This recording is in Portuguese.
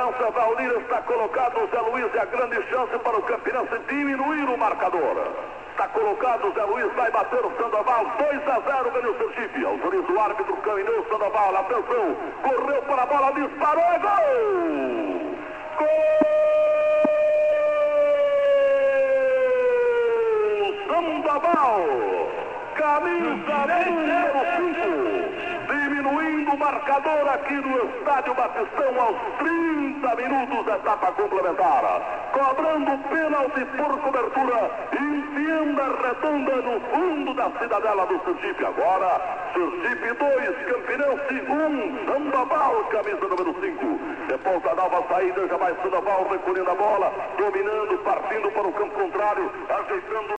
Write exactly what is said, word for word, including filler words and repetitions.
cobrança, Valdir está colocado, Zé Luiz é a grande chance para o Campinense diminuir o marcador. Está colocado, Zé Luiz vai bater o Sandoval, dois a zero, ganhou o Sergipe. Autoriza o árbitro, caminhou o Sandoval, atenção, correu para a bola, disparou, é gol! Gol! Sandoval, camisa número cinco. Diminuindo o marcador aqui no Estádio Batistão aos trinta minutos da etapa complementar. Cobrando pênalti por cobertura, enfiando a redonda no fundo da cidadela do Sergipe. Agora, Sergipe dois, Campinense um, Sandoval, camisa número cinco. Depois da nova saída, já vai Sandoval recolhendo a bola, dominando, partindo para o campo contrário, ajeitando